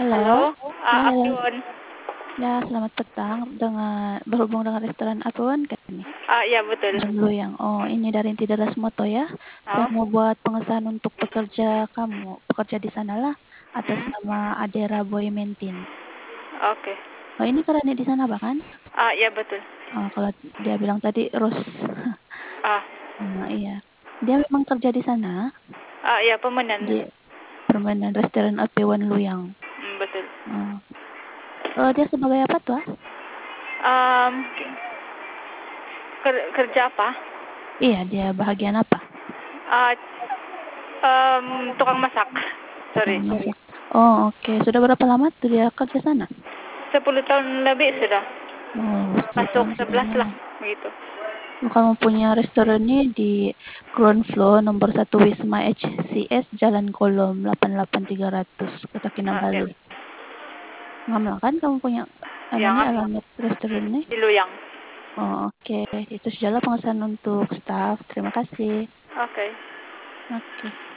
Halo, Halo, ya halo. Apewon. Ya, selamat petang. Berhubung dengan restoran Apewon kan nih? Ya betul. Dulu yang ini dari Tideras Moto ya. Saya Oh, mau buat pengesahan untuk pekerja di sana lah, atas hmm, nama Adera Boy Mentin. oke. Oh, ini karena di sana bahkan. Ya betul. Kalau dia bilang tadi Rose. Ah, Iya. Dia memang kerja di sana ya pemenan. di permainan restoran Apewon Luyang. Betul. Oh. Dia sebagai apa tuh? Um, kerja apa? Iya, dia bahagian apa? Ah, tukang masak. Tukang Sorry. masak. Oh, oke. Sudah berapa lama tuh dia kerja sana? 10 tahun lebih sudah. Oh, 10 Masuk tahun sudah 11 lah, lama. begitu. Oh, kamu punya restorannya di ground floor nomor 1 Wisma HCS Jalan Kolom 88300 Kota Ya. Kinabalu. Ngamla kan kamu punya Yang alamat restorannya? di Luyang. Oh, oke. Itu sudah pengesahan untuk staff. Terima kasih. Oke. Oke.